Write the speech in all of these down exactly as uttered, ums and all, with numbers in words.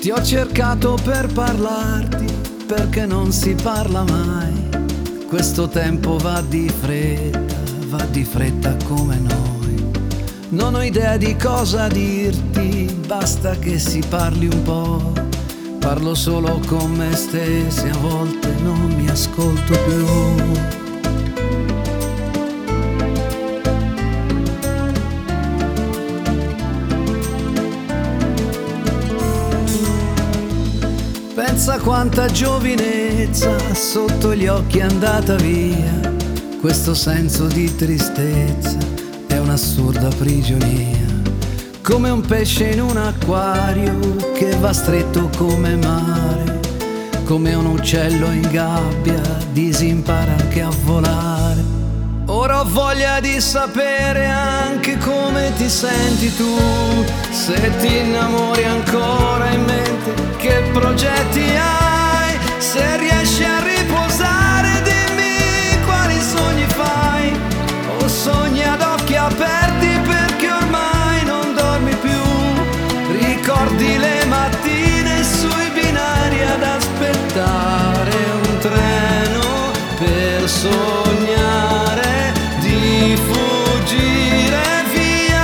Ti ho cercato per parlarti, perché non si parla mai. Questo tempo va di fretta, va di fretta come noi. Non ho idea di cosa dirti, basta che si parli un po'. Parlo solo con me stessi, a volte non mi ascolto più. Pensa quanta giovinezza sotto gli occhi è andata via. Questo senso di tristezza è un'assurda prigionia. Come un pesce in un acquario che va stretto come mare. Come un uccello in gabbia disimpara anche a volare. Ora ho voglia di sapere anche come ti senti tu. Se ti innamori ancora in mente, che progetti hai? Se riesci a riposare, dimmi quali sogni fai. O sogni ad occhi aperti perché ormai non dormi più. Ricordi le mattine sui binari ad aspettare un treno per sognare di fuggire via.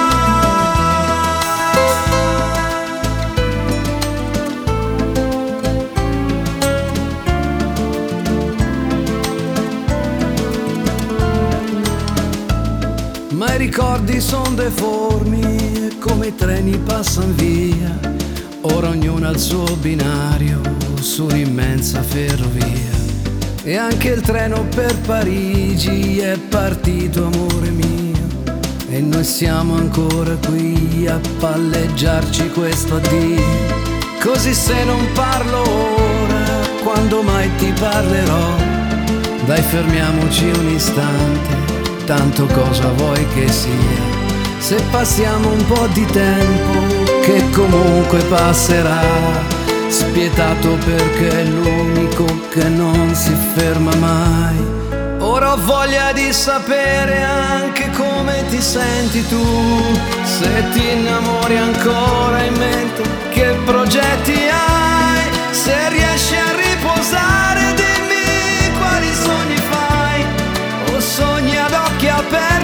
Ma i ricordi son deformi e come i treni passan via. Ora ognuno ha il suo binario su un'immensa ferrovia. E anche il treno per Parigi è partito, amore mio. E noi siamo ancora qui a palleggiarci questo addio. Così se non parlo ora, quando mai ti parlerò? Dai, fermiamoci un istante, tanto cosa vuoi che sia? Se passiamo un po' di tempo, che comunque passerà. Spietato perché è l'unico che non si ferma mai. Ora ho voglia di sapere anche come ti senti tu. Se ti innamori ancora in mente, che progetti hai? Se riesci a riposare, dimmi quali sogni fai. O sogni ad occhi aperti